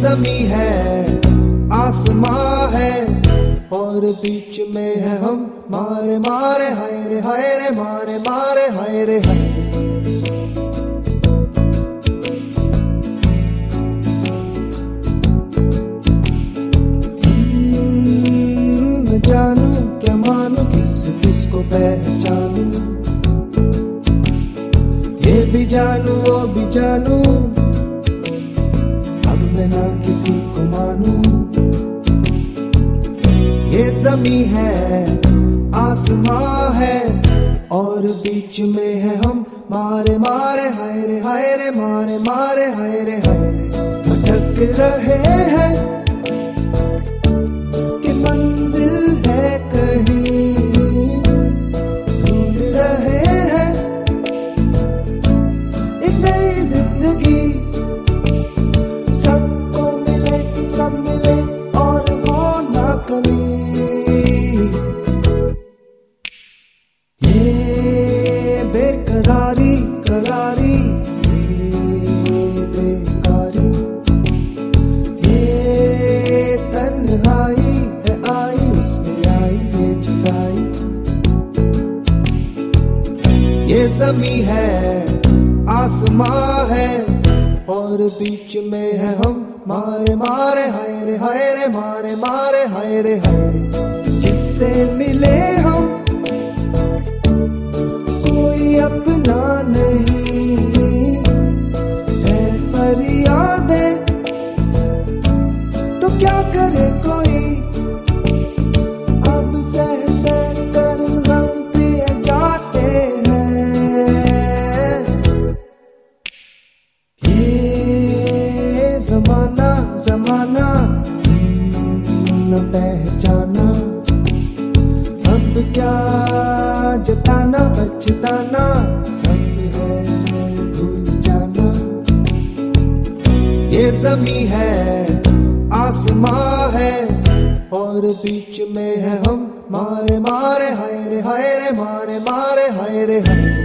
ज़मी है, आसमां है, और बीच में है हम। मारे मारे हाय रे मारे मारे हाय रे हाय। मैं जानू क्या मानू, किस किस को पहचानू, ये भी जानू वो भी जानू, अब मैं ना किसी को मानू। ये ज़मी है, आसमां है, और बीच में है हम। मारे मारे हाय रे मारे मारे हाय रे हाय। भटक रहे हैं कि मंजिल है कहीं, ढूंढ रहे हैं एक नई जिंदगी। सबको मिले सब मिले और हो ना कमी। बेकरारी करारी, ये बेकारी, ये तन्हाई है आई, उसमें आई ये जुदाई। ये ज़मी है, आसमां है, और बीच में है हम। मारे मारे हाय रे मारे मारे हाय रे हाय। किससे मिले हम, कोई अपना नहीं है, फरियादें तो क्या करे कोई। अब सह सह कर गम पिए जाते हैं। ये ज़माना ज़माना न पहचाना, अब क्या जताना बचताना, सब है भूल जाना। ये ज़मी है, आसमां है, और बीच में है हम। मारे मारे हाय रे मारे मारे हाय रे हाय।